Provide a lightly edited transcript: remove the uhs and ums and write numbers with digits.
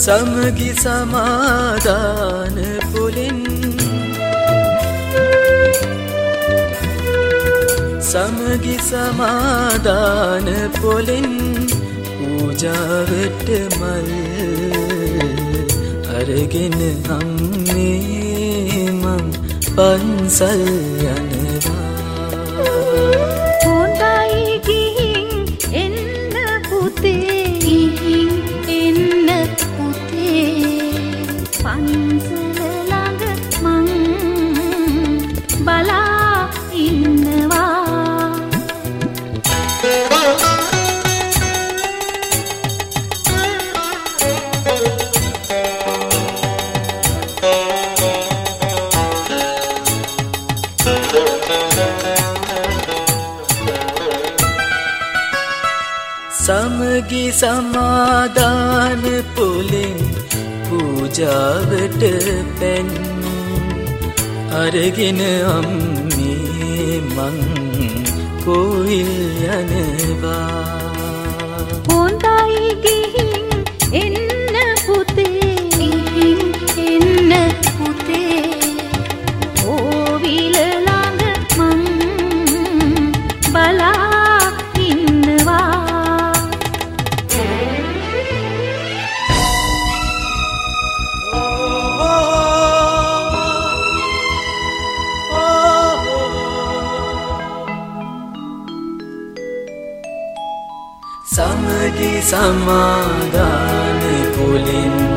සමගි සමාදාන පුලින් සමගි සමාදාන පුලින් පූජාවට මල් අරගෙන අම්මේ මං පන්සල් යනවා හොඳයි ගිහින් එන්න පුතේ ගිහින් එන්න පුතේ පන්සල ළඟ මං බලා ඉන්නවා සමගි සමාදාන පුලින් පූජාවට පැන් අරගෙන අම්මේ මං කොයිල් යනවා හොඳයි ගිහින් එන්න පුතේ ගිහින් එන්න පුතේ ඕවිල ළඟ මං බලා ඉන්නවා සමගි සමාදාන පුලින්